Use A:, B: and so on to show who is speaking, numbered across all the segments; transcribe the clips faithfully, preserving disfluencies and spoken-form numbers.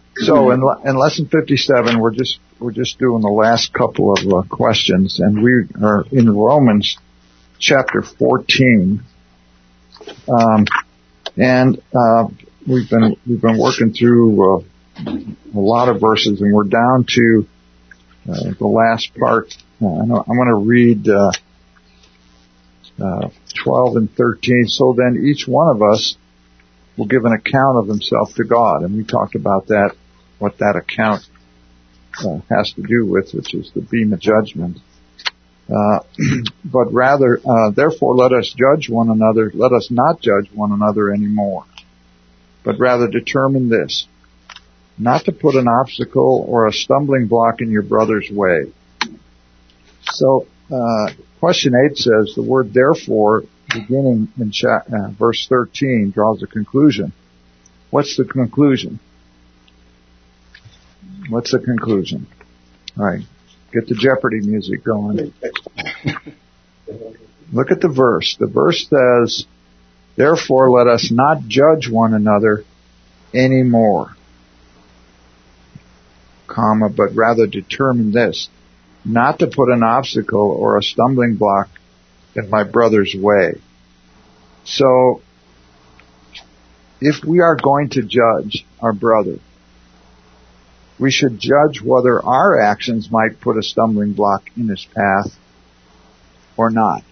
A: So in, in lesson fifty-seven, we're just we're just doing the last couple of uh, questions, and we are in Romans chapter fourteen, um, and uh, we've been we've been working through uh, a lot of verses, and we're down to uh, the last part. Uh, I'm going to read uh, uh, twelve and thirteen. So then, each one of us will give an account of himself to God, and we talked about that. What that account uh, has to do with, which is the beam of judgment. Uh, but rather, uh, therefore let us judge one another, let us not judge one another anymore, but rather determine this, not to put an obstacle or a stumbling block in your brother's way. So, uh, question eight says, the word therefore, beginning in cha- uh, verse thirteen, draws a conclusion. What's the conclusion? What's the conclusion? All right. Get the Jeopardy music going. Look at the verse. The verse says, therefore let us not judge one another anymore, comma, but rather determine this, not to put an obstacle or a stumbling block in my brother's way. So, if we are going to judge our brother, we should judge whether our actions might put a stumbling block in his path or not.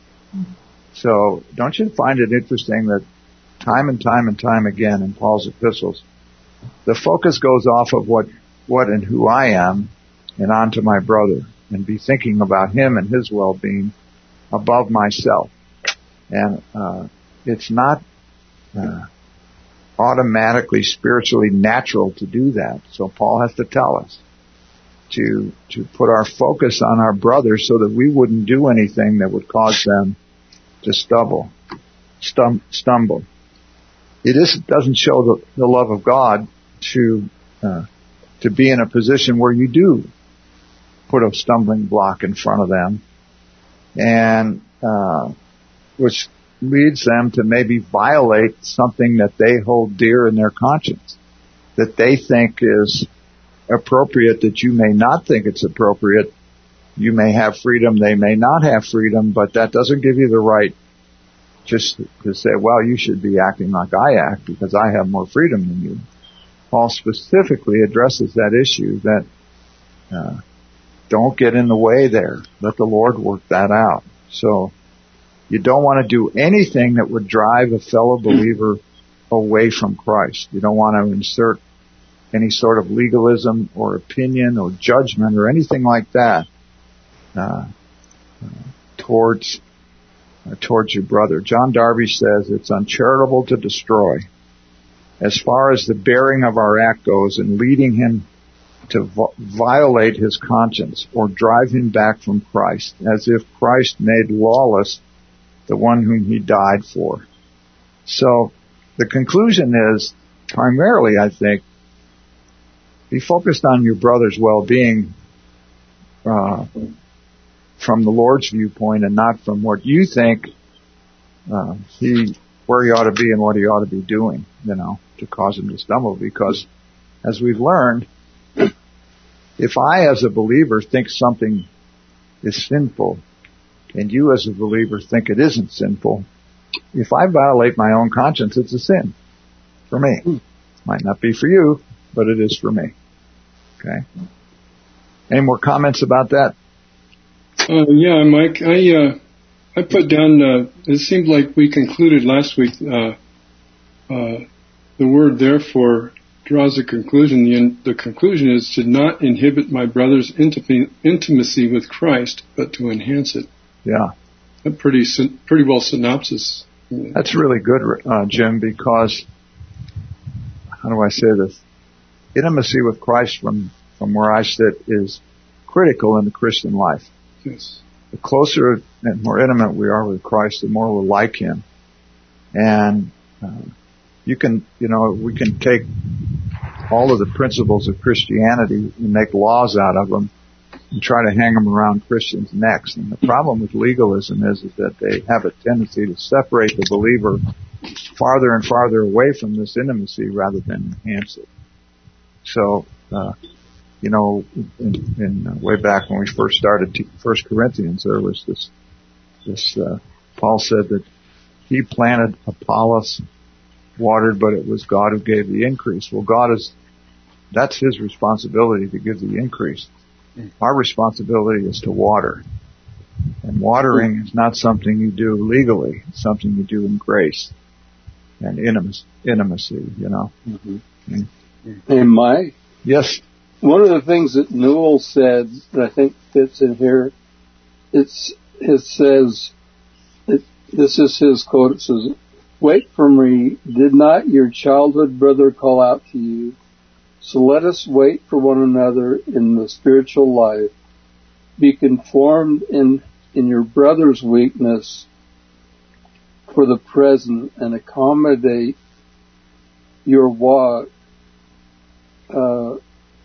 A: So, don't you find it interesting that time and time and time again in Paul's epistles, the focus goes off of what, what and who I am and onto my brother, and be thinking about him and his well-being above myself. And uh, it's not uh, automatically spiritually natural to do that. So Paul has to tell us to to put our focus on our brothers so that we wouldn't do anything that would cause them to stumble. Stum, stumble. It is, doesn't show the, the love of God to uh, to be in a position where you do put a stumbling block in front of them, and uh, which leads them to maybe violate something that they hold dear in their conscience, that they think is appropriate, that you may not think it's appropriate. You may have freedom, they may not have freedom, but that doesn't give you the right just to say, well, you should be acting like I act because I have more freedom than you. Paul specifically addresses that issue, that uh, don't get in the way there. Let the Lord work that out. So, you don't want to do anything that would drive a fellow believer away from Christ. You don't want to insert any sort of legalism or opinion or judgment or anything like that uh, uh, towards uh, towards your brother. John Darby says it's uncharitable to destroy, as far as the bearing of our act goes, and leading him to vo- violate his conscience or drive him back from Christ, as if Christ made lawless the one whom he died for. So the conclusion is, primarily, I think, be focused on your brother's well-being uh, from the Lord's viewpoint, and not from what you think uh, he, where he ought to be and what he ought to be doing, you know, to cause him to stumble. Because, as we've learned, if I, as a believer, think something is sinful, and you as a believer think it isn't sinful, if I violate my own conscience, it's a sin for me. Mm. Might not be for you, but it is for me. Okay? Any more comments about that?
B: Uh, yeah, Mike, I uh, I put down, uh, it seemed like we concluded last week, uh, uh, the word therefore draws a conclusion. The, the conclusion is to not inhibit my brother's intim- intimacy with Christ, but to enhance it.
A: Yeah.
B: A pretty, pretty well synopsis.
A: That's really good, uh, Jim, because, how do I say this? Intimacy with Christ from, from where I sit is critical in the Christian life.
B: Yes.
A: The closer and more intimate we are with Christ, the more we're like Him. And, uh, you can, you know, we can take all of the principles of Christianity and make laws out of them and try to hang them around Christians' necks. And the problem with legalism is, is that they have a tendency to separate the believer farther and farther away from this intimacy rather than enhance it. So, uh, you know, in, in uh, way back when we first started t- First Corinthians, there was this, this, uh, Paul said that he planted, Apollos watered, but it was God who gave the increase. Well, God is, that's his responsibility to give the increase. Our responsibility is to water. And watering is not something you do legally. It's something you do in grace and intimacy, intimacy you know.
C: Mm-hmm. Mm-hmm. And Mike?
A: Yes?
C: One of the things that Newell said that I think fits in here, it's, it says, it, this is his quote, it says, "Wait for me, did not your childhood brother call out to you? So let us wait for one another in the spiritual life. Be conformed in, in your brother's weakness for the present and accommodate your walk." Uh,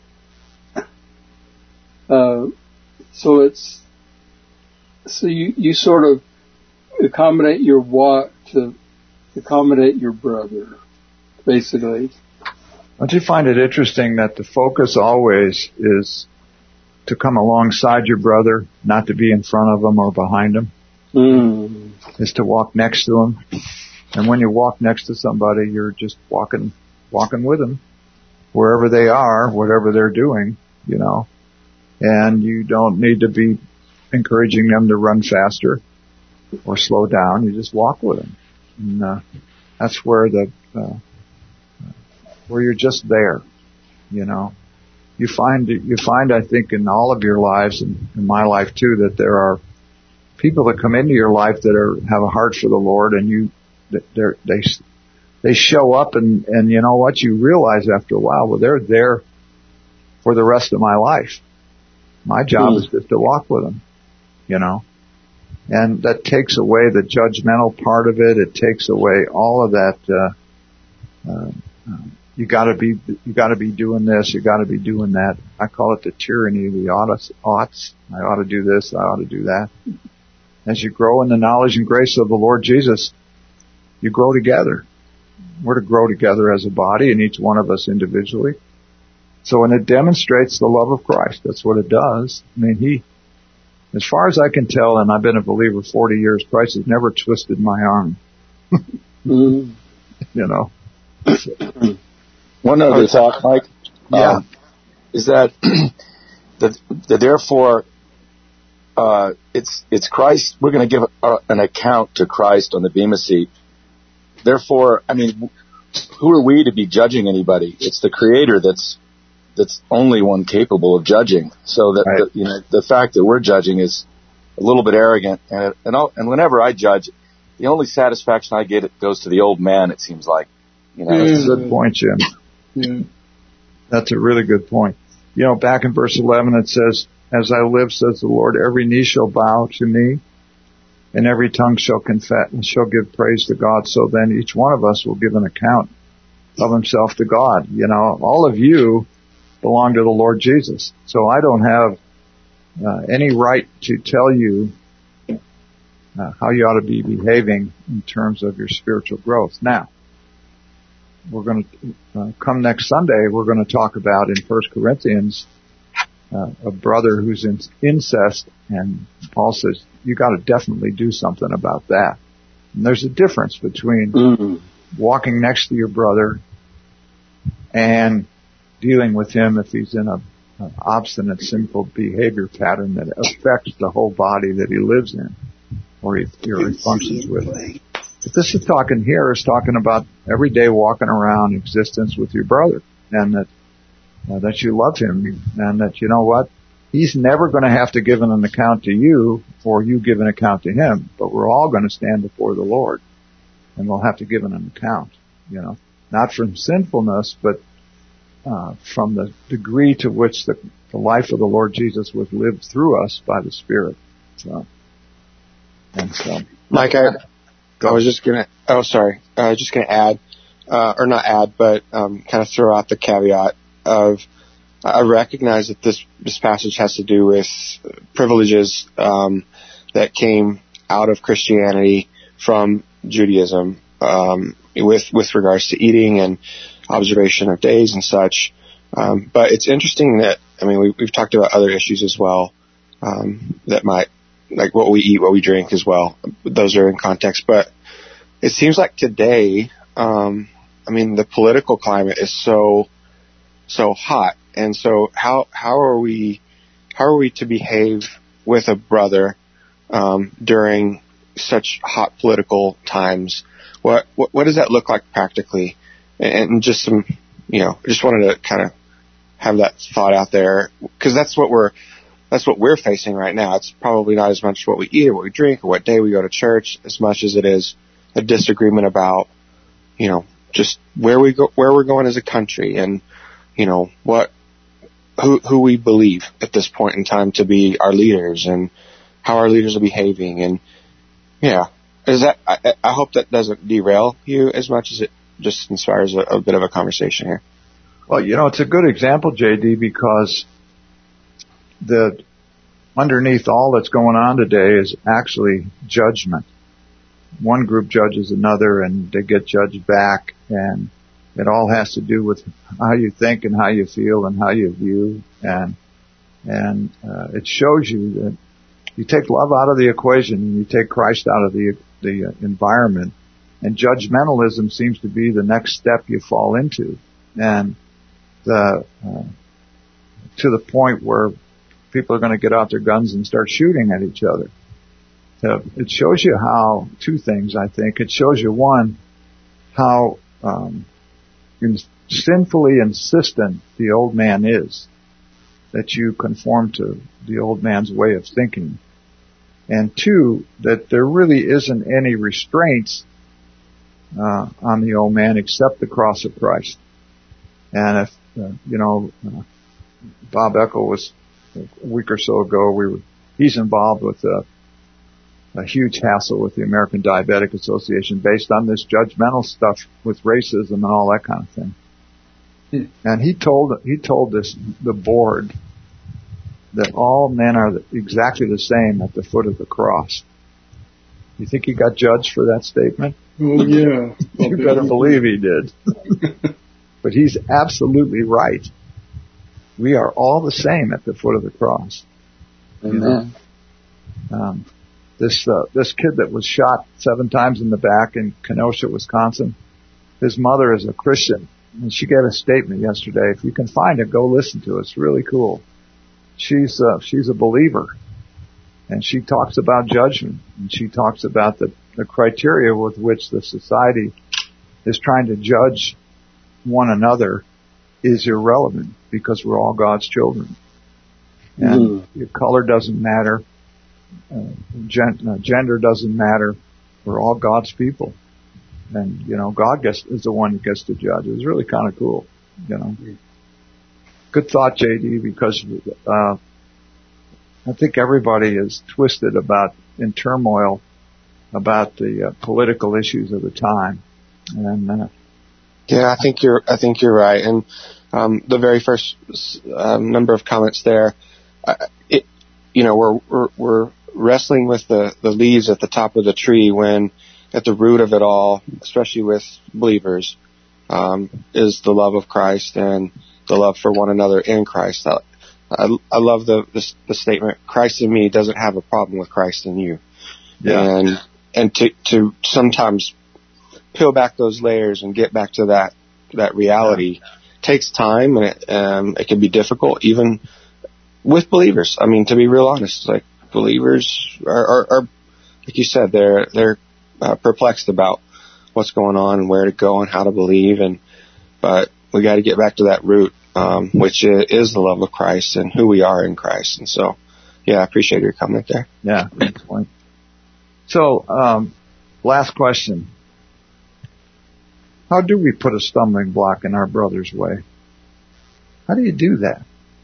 C: uh, so it's, so you, you sort of accommodate your walk to accommodate your brother, basically.
A: Don't you find it interesting that the focus always is to come alongside your brother, not to be in front of him or behind him?
C: Mm.
A: Is to walk next to him. And when you walk next to somebody, you're just walking, walking with them, wherever they are, whatever they're doing, you know. And you don't need to be encouraging them to run faster or slow down. You just walk with them. And uh, that's where the uh, where you're just there, you know. You find, you find, I think, in all of your lives, and in my life too, that there are people that come into your life that are, have a heart for the Lord, and you, they're, they, they show up, and, and you know what, you realize after a while, well, they're there for the rest of my life. My job mm. is just to walk with them, you know. And that takes away the judgmental part of it. It takes away all of that, uh, uh, uh You gotta be, you gotta be doing this, you gotta be doing that. I call it the tyranny of the oughts, oughts. I ought to do this, I ought to do that. As you grow in the knowledge and grace of the Lord Jesus, you grow together. We're to grow together as a body, and each one of us individually. So, and it demonstrates the love of Christ. That's what it does. I mean, he, as far as I can tell, and I've been a believer forty years, Christ has never twisted my arm.
C: mm.
A: You know.
D: One other thought, Mike,
A: yeah.
D: um, is that the, the therefore uh, it's it's Christ. We're going to give a, an account to Christ on the Bema Seat. Therefore, I mean, who are we to be judging anybody? It's the Creator that's that's only one capable of judging. So that
A: right.
D: the, you know the fact that we're judging is a little bit arrogant. And and, I'll, and whenever I judge, the only satisfaction I get it goes to the old man. It seems like, you know.
A: That's a good point, Jim.
B: Yeah.
A: That's a really good point. You know, back in verse eleven it says, "As I live, says the Lord, every knee shall bow to me, and every tongue shall confess and shall give praise to God." So then each one of us will give an account of himself to God. You know, all of you belong to the Lord Jesus. So I don't have uh, any right to tell you uh, how you ought to be behaving in terms of your spiritual growth. Now, we're going to uh, come next Sunday. We're going to talk about in First Corinthians uh, a brother who's in incest, and Paul says you got to definitely do something about that. And there's a difference between
C: mm-hmm.
A: walking next to your brother and dealing with him if he's in a, an obstinate, sinful behavior pattern that affects the whole body that he lives in or he, or he functions with. But this is talking here is talking about every day walking around existence with your brother, and that uh, that you love him, and that you know what, he's never going to have to give an account to you, or you give an account to him. But we're all going to stand before the Lord, and we'll have to give an account. You know, not from sinfulness, but uh, from the degree to which the, the life of the Lord Jesus was lived through us by the Spirit. So, and so,
E: Mike, I. I was just gonna, oh sorry, I was just gonna add, uh, or not add, but, um, kind of throw out the caveat of, I recognize that this, this passage has to do with privileges, um, that came out of Christianity from Judaism, um, with, with regards to eating and observation of days and such. Um, but it's interesting that, I mean, we, we've talked about other issues as well, um, that might, like what we eat, what we drink as well. Those are in context. But it seems like today, um, I mean, the political climate is so, so hot. And so how, how are we, how are we to behave with a brother, um, during such hot political times? What, what, what does that look like practically? And, and just some, you know, I just wanted to kind of have that thought out there, because that's what we're, that's what we're facing right now. It's probably not as much what we eat or what we drink or what day we go to church as much as it is a disagreement about, you know, just where we go, where we're going as a country, and, you know, what, who, who we believe at this point in time to be our leaders, and how our leaders are behaving. And yeah, is that, I, I hope that doesn't derail you as much as it just inspires a, a bit of a conversation here.
A: Well, you know, it's a good example, J D, because the underneath all that's going on today is actually judgment. One group judges another, and they get judged back, and it all has to do with how you think and how you feel and how you view, and and uh, it shows you that you take love out of the equation and you take Christ out of the the environment, and judgmentalism seems to be the next step you fall into, and the uh, to the point where people are going to get out their guns and start shooting at each other. Uh, it shows you how, two things, I think. It shows you, one, how um, in, sinfully insistent the old man is, that you conform to the old man's way of thinking. And two, that there really isn't any restraints uh, on the old man except the cross of Christ. And if, uh, you know, uh, Bob Eckel was, a week or so ago, we were, he's involved with a, a huge hassle with the American Diabetic Association based on this judgmental stuff with racism and all that kind of thing. Hmm. And he told, he told this, the board, that all men are exactly the same at the foot of the cross. You think he got judged for that statement?
B: Oh, yeah.
A: You better believe he did. But he's absolutely right. We are all the same at the foot of the cross.
C: Amen.
A: You know? Um, this uh, this kid that was shot seven times in the back in Kenosha, Wisconsin, his mother is a Christian, and she gave a statement yesterday. If you can find it, go listen to it. It's really cool. She's uh, she's a believer, and she talks about judgment, and she talks about the, the criteria with which the society is trying to judge one another is irrelevant, because we're all God's children. And mm. your color doesn't matter. Uh, gen- uh, gender doesn't matter. We're all God's people. And, you know, God gets, is the one who gets to judge. It was really kind of cool, you know. Good thought, J D, because, uh, I think everybody is twisted about, in turmoil about the uh, political issues of the time. And, uh,
E: Yeah, I think you're. I think you're right. And um, the very first um, number of comments there, uh, it, you know, we're, we're we're wrestling with the the leaves at the top of the tree, when at the root of it all, especially with believers, um, is the love of Christ and the love for one another in Christ. I, I, I love the, the the statement: Christ in me doesn't have a problem with Christ in you. Yeah. And and to to sometimes peel back those layers and get back to that, that reality yeah. takes time, and it, um, it can be difficult, even with believers. I mean, to be real honest, like believers are, are, are like you said, they're, they're uh, perplexed about what's going on and where to go and how to believe. And, but we got to get back to that root, um, which is the love of Christ and who we are in Christ. And so, yeah, I appreciate your comment there.
A: Yeah, good point. So, um, last question. How do we put a stumbling block in our brother's way? How do you do that?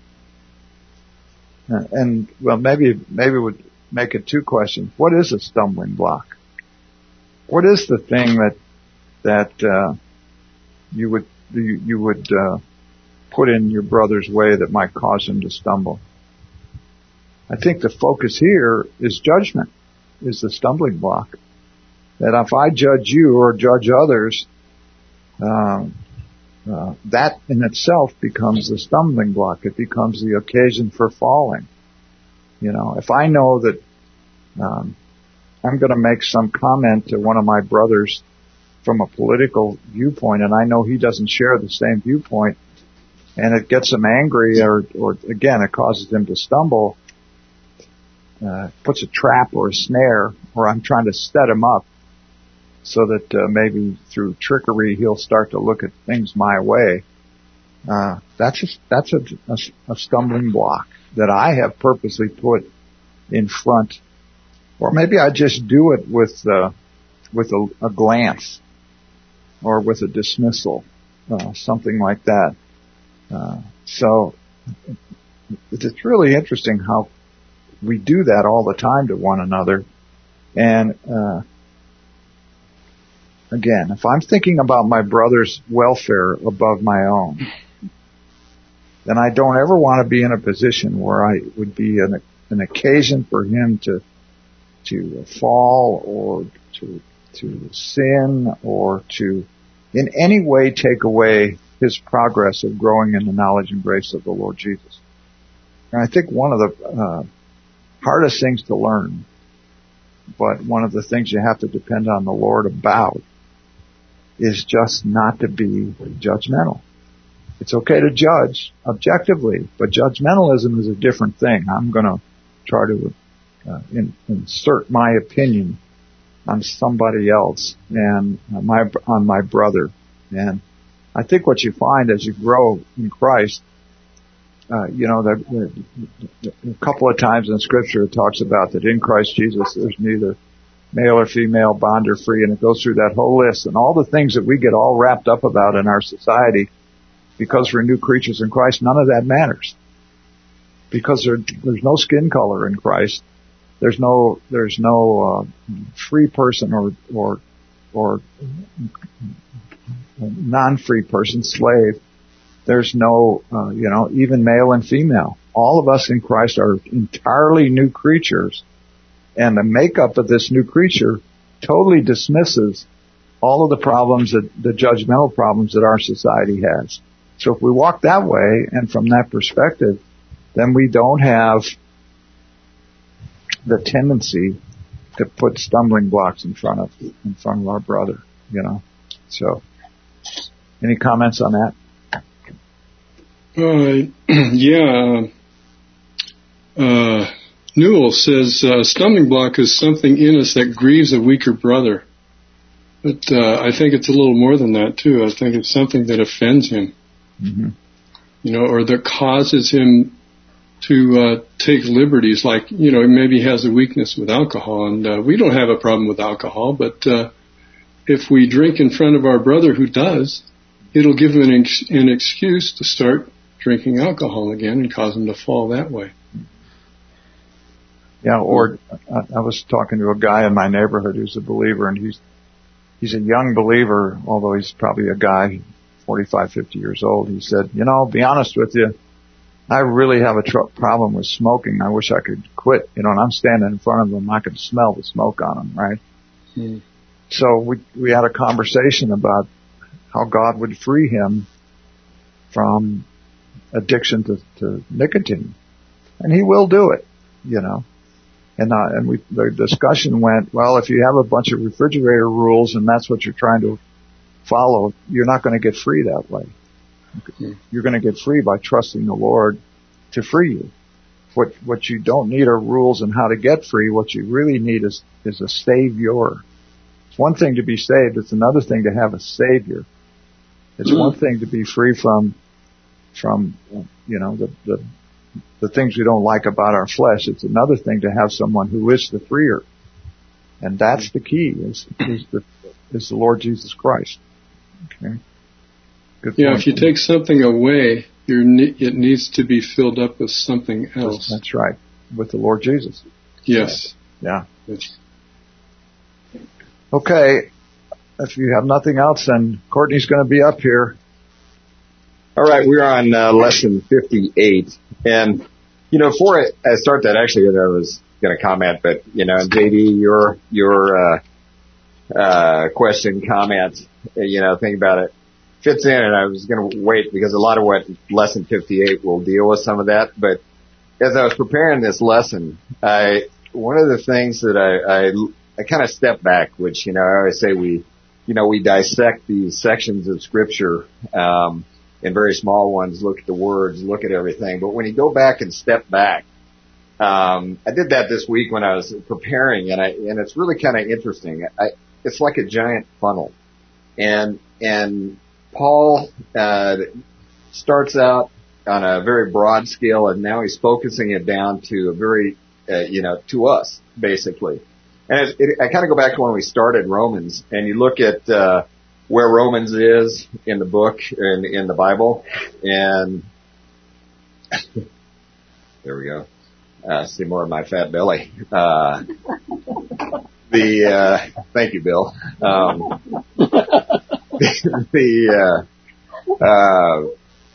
A: Uh, and, well, maybe, maybe we'd make it two questions. What is a stumbling block? What is the thing that, that, uh, you would, you, you would, uh, put in your brother's way that might cause him to stumble? I think the focus here is judgment, is the stumbling block. That if I judge you or judge others, Um, uh, that in itself becomes the stumbling block. It becomes the occasion for falling. You know, if I know that um, I'm going to make some comment to one of my brothers from a political viewpoint, and I know he doesn't share the same viewpoint, and it gets him angry, or, or again, it causes him to stumble, uh, puts a trap or a snare, or I'm trying to set him up so that uh, maybe through trickery he'll start to look at things my way. Uh, that's a, that's a, a, a stumbling block that I have purposely put in front, or maybe I just do it with uh, with a, a glance or with a dismissal, uh, something like that. Uh, so it's really interesting how we do that all the time to one another. And uh, again, if I'm thinking about my brother's welfare above my own, then I don't ever want to be in a position where I would be an, an occasion for him to to fall or to to sin or to in any way take away his progress of growing in the knowledge and grace of the Lord Jesus. And I think one of the uh, hardest things to learn, but one of the things you have to depend on the Lord about, is just not to be judgmental. It's okay to judge objectively, but judgmentalism is a different thing. I'm going to try to uh, in, insert my opinion on somebody else and uh, my on my brother. And I think what you find as you grow in Christ, uh, you know, that a couple of times in Scripture it talks about that in Christ Jesus there's neither male or female, bond or free, and it goes through that whole list. And all the things that we get all wrapped up about in our society, because we're new creatures in Christ, none of that matters. Because there, there's no skin color in Christ. There's no, there's no, uh, free person or, or, or non-free person, slave. There's no, uh, you know, even male and female. All of us in Christ are entirely new creatures. And the makeup of this new creature totally dismisses all of the problems that, the judgmental problems that our society has. So if we walk that way and from that perspective, then we don't have the tendency to put stumbling blocks in front of, in front of our brother, you know. So, any comments on that?
B: Uh, yeah, uh, Newell says, uh, stumbling block is something in us that grieves a weaker brother. But, uh, I think it's a little more than that too. I think it's something that offends him. Mm-hmm. You know, or that causes him to uh, take liberties, like, you know, maybe he has a weakness with alcohol, and uh, we don't have a problem with alcohol, but uh, if we drink in front of our brother who does, it'll give him an, ex- an excuse to start drinking alcohol again and cause him to fall that way.
A: Yeah, or I was talking to a guy in my neighborhood who's a believer, and he's he's a young believer, although he's probably a guy forty-five, fifty years old. He said, you know, be honest with you, I really have a tr- problem with smoking. I wish I could quit. You know, and I'm standing in front of him, I could smell the smoke on him, right? Mm. So we we had a conversation about how God would free him from addiction to, to nicotine, and He will do it, you know. And uh, and we the discussion went, well, if you have a bunch of refrigerator rules and that's what you're trying to follow, you're not going to get free that way. You're going to get free by trusting the Lord to free you. What what you don't need are rules on how to get free. What you really need is is a savior. It's one thing to be saved. It's another thing to have a savior. It's mm-hmm. one thing to be free from from you know the the the things we don't like about our flesh. It's another thing to have someone who is the freer, and that's the key. Is is the is the Lord Jesus Christ. Okay. Good
B: yeah,
A: point.
B: If you take something away, you're ne- it needs to be filled up with something else.
A: That's right, with the Lord Jesus.
B: Yes.
A: Yeah. Yes. Okay. If you have nothing else, then Courtney's going to be up here.
D: All right, we're on uh, lesson fifty-eight, and you know, before I, I start that, actually, I was going to comment, but you know, J D, your your uh, uh, question, comment, you know, think about it.
F: fits in, and I was going to wait because a lot of what lesson fifty-eight will deal with some of that. But as I was preparing this lesson, I one of the things that I I, I kind of stepped back, which you know I always say we you know we dissect these sections of Scripture um, in very small ones, look at the words, look at everything. But when you go back and step back, um, I did that this week when I was preparing, and I and it's really kind of interesting. I, it's like a giant funnel, and and Paul uh, starts out on a very broad scale, and now he's focusing it down to a very, uh, you know, to us, basically. And it, it, I kind of go back to when we started Romans, and you look at uh, where Romans is in the book, in, in the Bible, and there we go. Uh, see more of my fat belly. Uh, the uh, thank you, Bill. Um, the, uh, uh,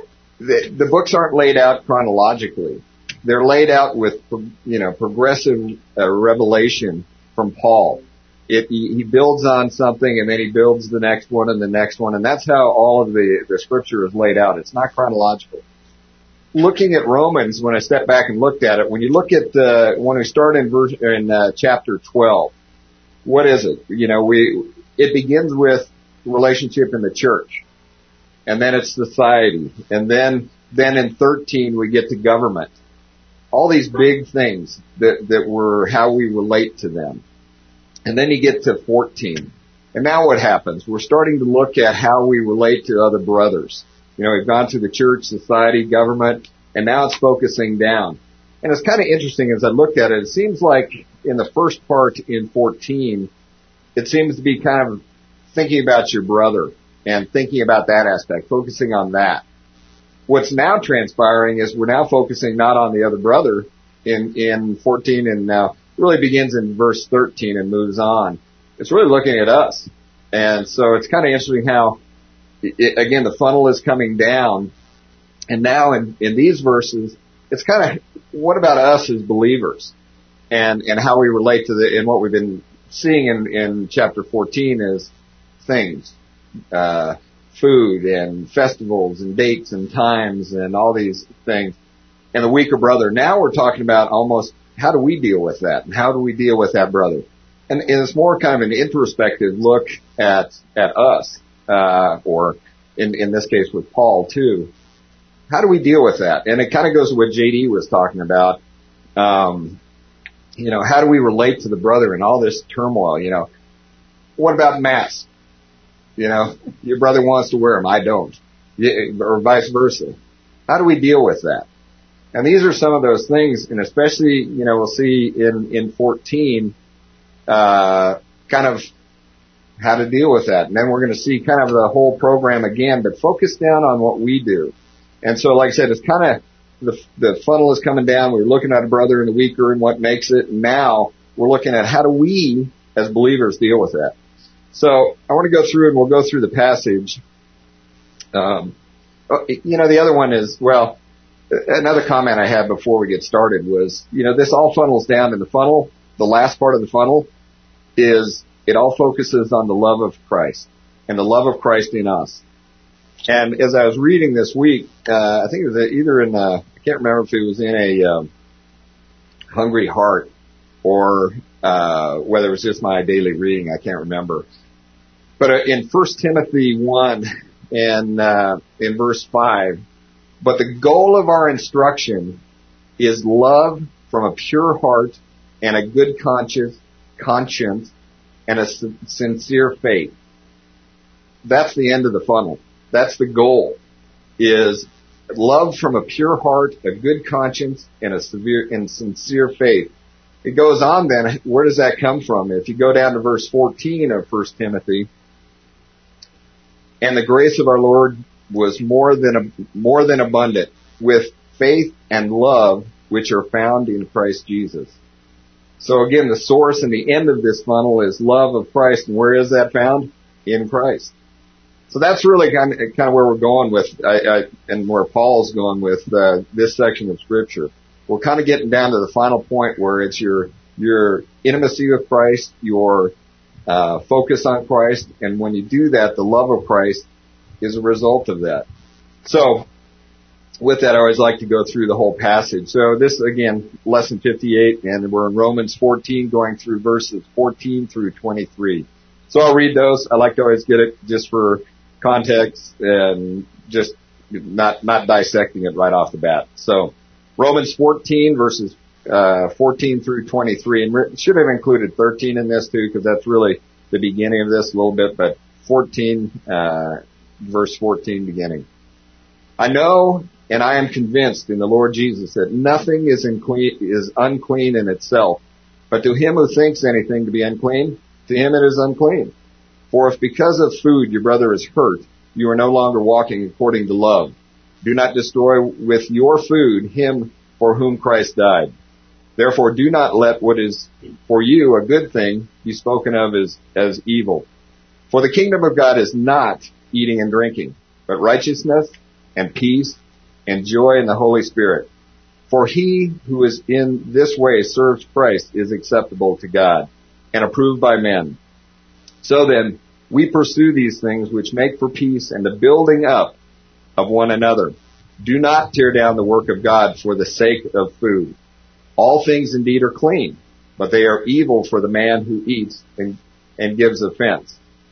F: the, the books aren't laid out chronologically. They're laid out with, you know, progressive uh, revelation from Paul. It, he, he builds on something and then he builds the next one and the next one, and that's how all of the, the scripture is laid out. It's not chronological. Looking at Romans, when I stepped back and looked at it, when you look at, uh, when we start in verse, in, uh, chapter twelve, what is it? You know, we, it begins with relationship in the church, and then it's society, and then then in thirteen we get to government. All these big things that that were how we relate to them, and then you get to fourteen, and now what happens? We're starting to look at how we relate to other brothers. You know, we've gone through the church, society, government, and now it's focusing down. And it's kind of interesting as I looked at it. It seems like in the first part in fourteen, it seems to be kind of thinking about your brother and thinking about that aspect, focusing on that. What's now transpiring is we're now focusing not on the other brother in, in fourteen, and now really begins in verse thirteen and moves on. It's really looking at us. And so it's kind of interesting how, it, again, the funnel is coming down. And now in, in these verses, it's kind of, what about us as believers? And, and how we relate to the, and what we've been seeing in, in chapter fourteen is things, uh, food and festivals and dates and times and all these things. And the weaker brother. Now we're talking about almost how do we deal with that, and how do we deal with that brother? And, and it's more kind of an introspective look at at us, uh, or in in this case with Paul too. How do we deal with that? And it kind of goes to what J D was talking about. Um, you know, how do we relate to the brother in all this turmoil? You know, what about masks? You know, your brother wants to wear them, I don't, or vice versa. How do we deal with that? And these are some of those things, and especially, you know, we'll see in, in fourteen, uh, kind of how to deal with that. And then we're going to see kind of the whole program again, but focus down on what we do. And so, like I said, it's kind of, the, the funnel is coming down. We're looking at a brother and the weaker and what makes it. And now we're looking at how do we, as believers, deal with that. So I want to go through, and we'll go through the passage. Um, you know, the other one is, well, another comment I had before we get started was, you know, this all funnels down in the funnel. The last part of the funnel is it all focuses on the love of Christ and the love of Christ in us. And as I was reading this week, uh, I think it was either in, uh, I can't remember if it was in a um, Hungry Heart or uh, whether it was just my daily reading, I can't remember. But uh, in First Timothy one and uh, in verse five, but the goal of our instruction is love from a pure heart and a good conscience, conscience and a sincere faith. That's the end of the funnel. That's the goal, is love from a pure heart, a good conscience, and a severe and sincere faith. It goes on then, where does that come from? If you go down to verse fourteen of First Timothy, and the grace of our Lord was more than more than abundant with faith and love which are found in Christ Jesus. So again, the source and the end of this funnel is love of Christ, and where is that found? In Christ. So that's really kind of, kind of where we're going with, I, I, and where Paul's going with uh, this section of Scripture. We're kind of getting down to the final point where it's your your intimacy with Christ, your uh, focus on Christ, and when you do that, the love of Christ is a result of that. So, with that, I always like to go through the whole passage. So this, again, lesson fifty-eight, and we're in Romans fourteen, going through verses fourteen through twenty-three. So I'll read those. I like to always get it just for context and just not not dissecting it right off the bat. So Romans fourteen, verses uh fourteen through twenty-three, and re- should have included thirteen in this too, because that's really the beginning of this a little bit, but fourteen, uh verse fourteen beginning. I know and I am convinced in the Lord Jesus that nothing is unclean, is unclean in itself, but to him who thinks anything to be unclean, to him it is unclean. For if because of food your brother is hurt, you are no longer walking according to love. Do not destroy with your food him for whom Christ died. Therefore do not let what is for you a good thing be spoken of as, as evil. For the kingdom of God is not eating and drinking, but righteousness and peace and joy in the Holy Spirit. For he who is in this way serves Christ is acceptable to God and approved by men. So then, we pursue these things which make for peace and the building up of one another. Do not tear down the work of God for the sake of food. All things indeed are clean, but they are evil for the man who eats and, and gives offense.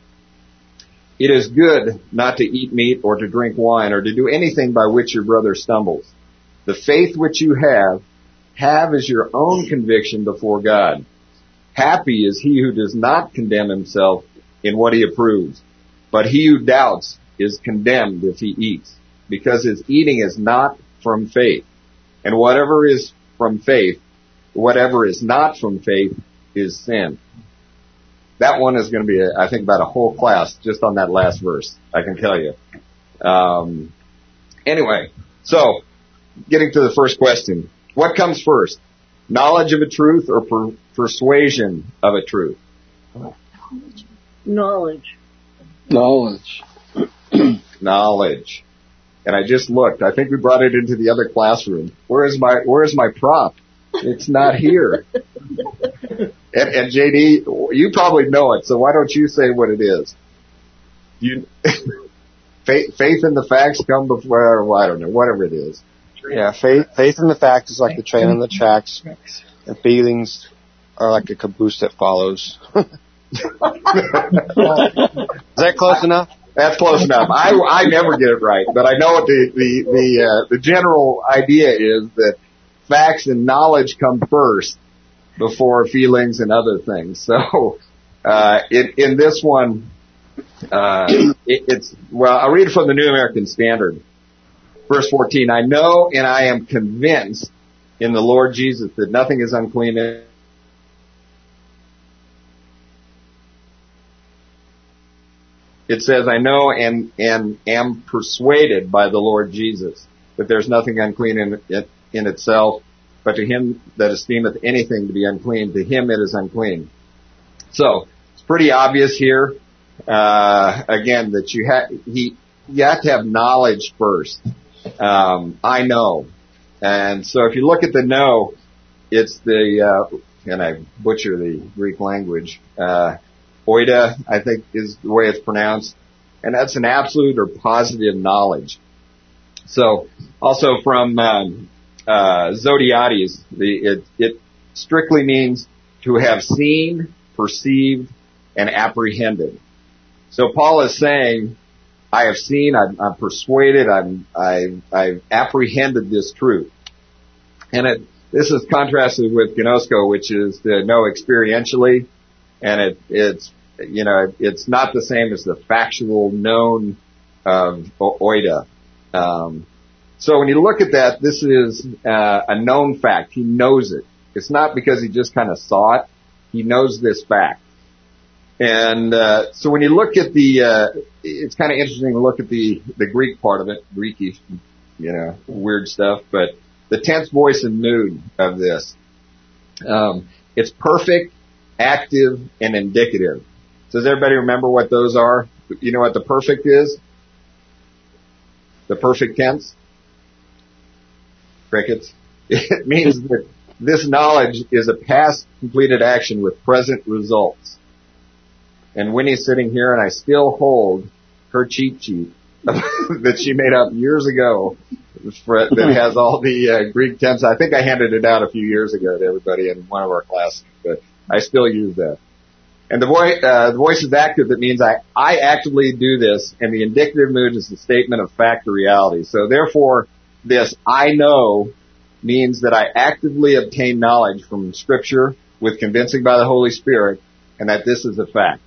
F: It is good not to eat meat or to drink wine or to do anything by which your brother stumbles. The faith which you have, have as your own conviction before God. Happy is he who does not condemn himself in what he approves, but he who doubts is condemned if he eats, because his eating is not from faith. And whatever is from faith, whatever is not from faith is sin. That one is going to be, I think, about a whole class just on that last verse, I can tell you. Um, anyway, so, getting to the first question. What comes first? Knowledge of a truth or per- persuasion of a truth?
G: Knowledge.
C: Knowledge.
F: Knowledge. And I just looked. I think we brought it into the other classroom. Where is my, where is my prop? It's not here. And, and J D, you probably know it, so why don't you say what it is? You, faith, faith in the facts come before, well, I don't know, whatever it is.
E: Yeah, faith, faith in the fact is like the train on the tracks, and feelings are like a caboose that follows. Is that close enough?
F: That's close enough. I, I never get it right, but I know what the the the, uh, the general idea is, that facts and knowledge come first before feelings and other things. So uh, in, in this one, uh, it, it's well, I'll read it from the New American Standard. Verse fourteen, I know and I am convinced in the Lord Jesus that nothing is unclean in It says, I know and, and am persuaded by the Lord Jesus that there's nothing unclean in, in, in itself, but to him that esteemeth anything to be unclean, to him it is unclean. So, it's pretty obvious here, uh, again, that you have, he, you have to have knowledge first. Um, I know. And so if you look at the know, it's the, uh, and I butcher the Greek language, uh, oida, I think is the way it's pronounced. And that's an absolute or positive knowledge. So, also from, um, uh, Zodiates, the, it, it strictly means to have seen, perceived, and apprehended. So Paul is saying, I have seen, I'm, I'm persuaded, I'm, I've, I've apprehended this truth. And it, this is contrasted with gnosko, which is to know experientially, and it, it's, you know, it's not the same as the factual known of oida. Um, so when you look at that, this is uh, a known fact. He knows it. It's not because he just kind of saw it. He knows this fact. And uh, so when you look at the, uh, it's kind of interesting to look at the the Greek part of it, Greeky, you know, weird stuff. But the tense voice and mood of this, um, it's perfect, active, and indicative. So does everybody remember what those are? You know what the perfect is? The perfect tense? Crickets. It means that this knowledge is a past completed action with present results. And Winnie's sitting here and I still hold her cheat sheet that she made up years ago for, that has all the uh, Greek tense. I think I handed it out a few years ago to everybody in one of our classes, but I still use that. And the voice, uh, the voice is active. That means I, I actively do this, and the indicative mood is the statement of fact or reality. So therefore, this I know means that I actively obtain knowledge from Scripture with convincing by the Holy Spirit, and that this is a fact.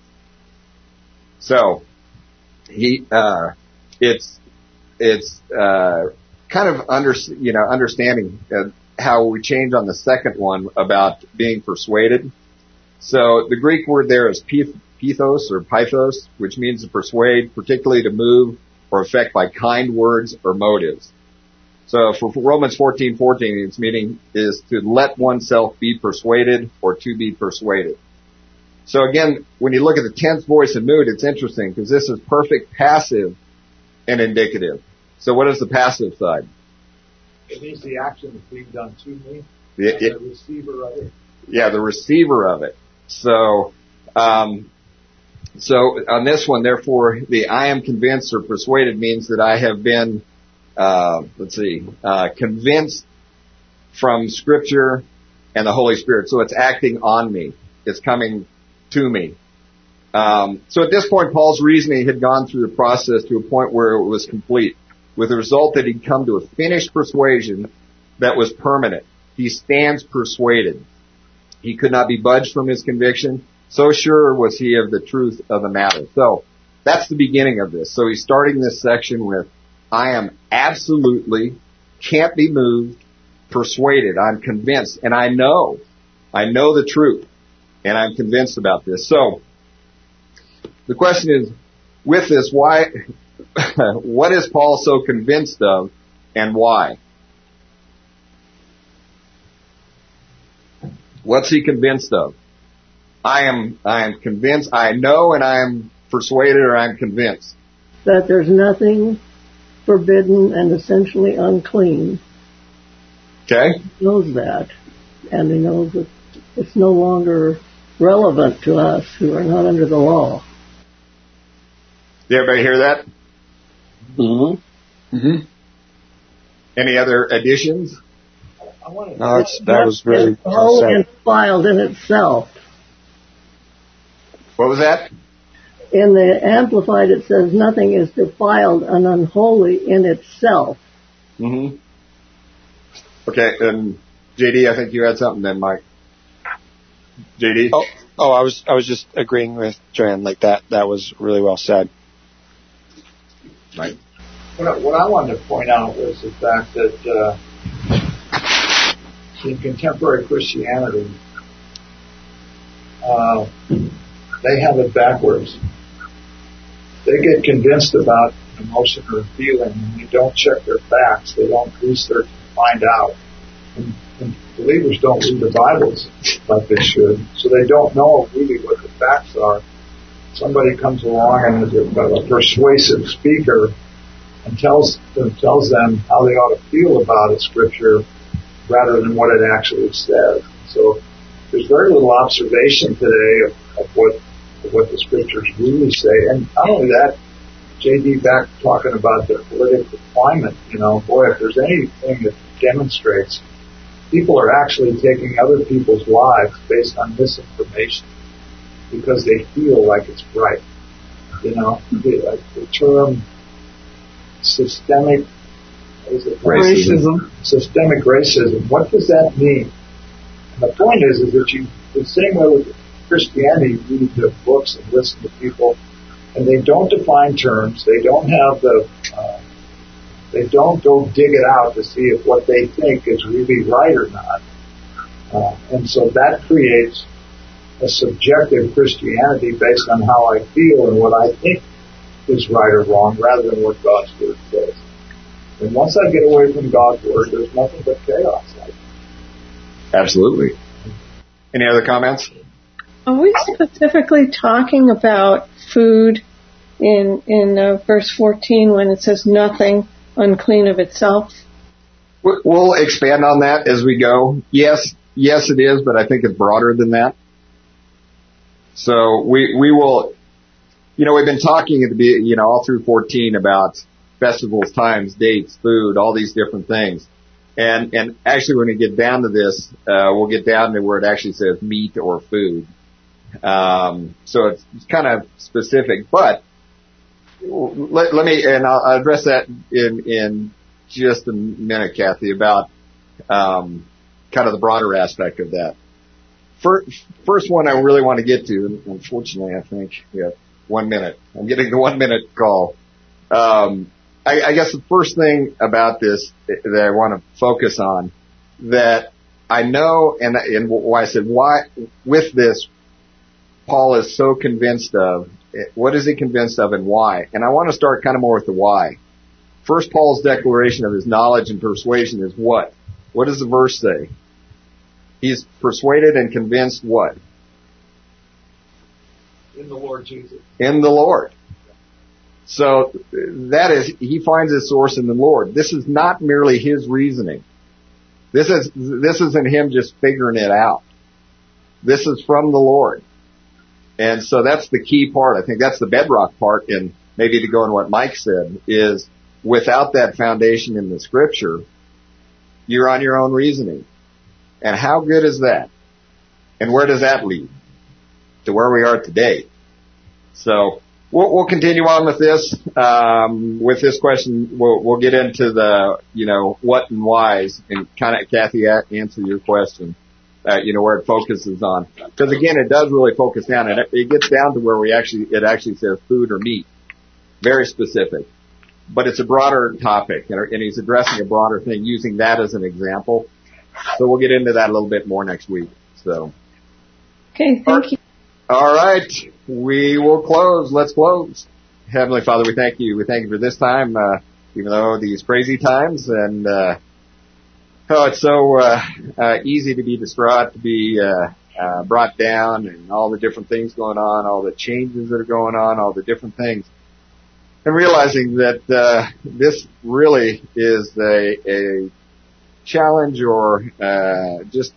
F: So, he, uh, it's, it's, uh, kind of under, you know, understanding uh, how we change on the second one about being persuaded. So the Greek word there is pithos or pythos, which means to persuade, particularly to move or affect by kind words or motives. So for Romans fourteen fourteen, its meaning is to let oneself be persuaded or to be persuaded. So again, when you look at the tense, voice, and mood, it's interesting because this is perfect passive and indicative. So what is the passive side?
A: It means the action is being done to me,
F: the,
A: and the receiver of it.
F: Yeah, the receiver of it. So, um, so on this one, therefore, the I am convinced or persuaded means that I have been, uh, let's see, uh, convinced from Scripture and the Holy Spirit. So it's acting on me. It's coming to me. Um, so at this point, Paul's reasoning had gone through the process to a point where it was complete, with the result that he'd come to a finished persuasion that was permanent. He stands persuaded. He could not be budged from his conviction. So sure was he of the truth of the matter. So that's the beginning of this. So he's starting this section with, I am absolutely, can't be moved, persuaded. I'm convinced, and I know, I know the truth, and I'm convinced about this. So the question is, with this, why, what is Paul so convinced of, and why? What's he convinced of? I am, I am convinced, I know, and I am persuaded, or I'm convinced.
G: That there's nothing forbidden and essentially unclean.
F: Okay.
G: He knows that, and he knows that it's no longer relevant to us who are not under the law.
F: Did everybody hear that?
C: Mm-hmm.
F: Mm-hmm. Any other additions?
A: I want to
E: No, that's, that was really
G: It's whole and defiled in itself.
F: What was that?
G: In the Amplified, it says nothing is defiled and unholy in itself.
F: Mm-hmm. Okay, and J D, I think you had something then, Mike. J D?
E: Oh, oh, I was I was just agreeing with Joanne. Like that, that was really well said.
F: Right.
A: What I, what I wanted to point out was the fact that uh, in contemporary Christianity, uh, they have it backwards. They get convinced about an emotion or a feeling, and they don't check their facts. They don't research and find out. And, and believers don't read the Bibles like they should, so they don't know really what the facts are. Somebody comes along and is a, a persuasive speaker and tells them, tells them how they ought to feel about a scripture rather than what it actually says. So there's very little observation today of, of what of what the scriptures really say. And not only that, J D back talking about the political climate, you know, boy, if there's anything that demonstrates people are actually taking other people's lives based on misinformation because they feel like it's right. You know, the, like the term systemic what is it?
C: Racism.
A: Systemic racism. What does that mean? And the point is, is that you, the same way with Christianity, you read the books and listen to people, and they don't define terms. They don't have the, uh, they don't go dig it out to see if what they think is really right or not. Uh, and so that creates a subjective Christianity based on how I feel and what I think is right or wrong, rather than what God's Word says. And once I get away from God's Word, there's nothing but chaos.
F: Absolutely. Any other comments?
H: Are we specifically talking about food in in uh, verse fourteen when it says nothing unclean of itself?
F: We'll expand on that as we go. Yes, yes it is, but I think it's broader than that. So we we will, you know, we've been talking at the, you know, all through fourteen about festivals, times, dates, food, all these different things. And, and actually when we get down to this, uh, we'll get down to where it actually says meat or food. Um, so it's, it's kind of specific, but let, let me, and I'll address that in, in just a minute, Kathy, about, um, kind of the broader aspect of that. First, first one I really want to get to, and unfortunately I think, yeah, one minute. I'm getting the one minute call. Um, I, I guess the first thing about this that I want to focus on, that I know, and, and why I said why with this, Paul is so convinced of. What is he convinced of and why? And I want to start kind of more with the why. First, Paul's declaration of his knowledge and persuasion is what? What does the verse say? He's persuaded and convinced what?
I: In the Lord Jesus.
F: In the Lord. So that is, he finds his source in the Lord. This is not merely his reasoning. This is, this isn't him just figuring it out. This is from the Lord. And so that's the key part. I think that's the bedrock part, and maybe to go on what Mike said, is without that foundation in the scripture, you're on your own reasoning. And how good is that? And where does that lead? To where we are today. So we'll, we'll continue on with this. Um, with this question, we'll, we'll get into the, you know, what and whys, and kind of, Kathy, answer your question. Uh, you know, where it focuses on. Because again, it does really focus down, and it, it gets down to where we actually, it actually says food or meat. Very specific. But it's a broader topic, and, and he's addressing a broader thing using that as an example. So we'll get into that a little bit more next week. So.
H: Okay, thank you.
F: All right. We will close. Let's close. Heavenly Father, we thank you. We thank you for this time, uh, even though these crazy times, and, uh, oh, it's so uh, uh easy to be distraught, to be uh, uh brought down, and all the different things going on, all the changes that are going on, all the different things. And realizing that uh this really is a, a challenge, or uh just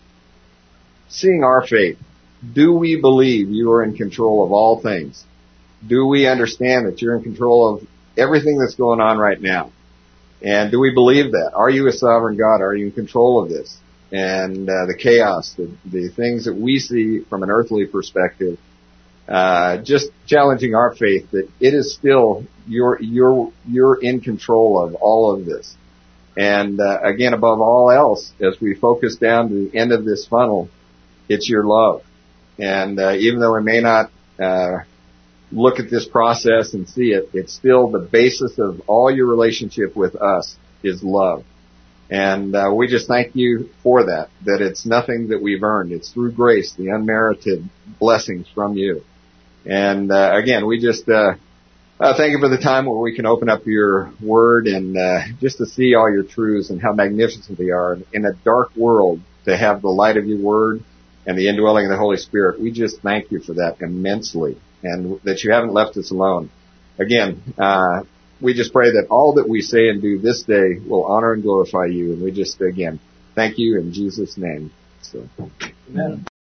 F: seeing our faith. Do we believe you are in control of all things? Do we understand that you're in control of everything that's going on right now? And do we believe that? Are you a sovereign God? Are you in control of this? And uh, the chaos, the, the things that we see from an earthly perspective, uh, just challenging our faith that it is still, you're, you're, you're in control of all of this. And uh, again, above all else, as we focus down to the end of this funnel, it's your love. And uh, even though we may not uh look at this process and see it, it's still the basis of all your relationship with us is love. And uh, we just thank you for that, that it's nothing that we've earned. It's through grace, the unmerited blessings from you. And uh, again, we just uh, uh thank you for the time where we can open up your word, and uh just to see all your truths and how magnificent they are in a dark world, to have the light of your word and the indwelling of the Holy Spirit. We just thank you for that immensely, and that you haven't left us alone. Again, uh, we just pray that all that we say and do this day will honor and glorify you. And we just, again, thank you in Jesus' name. So, amen.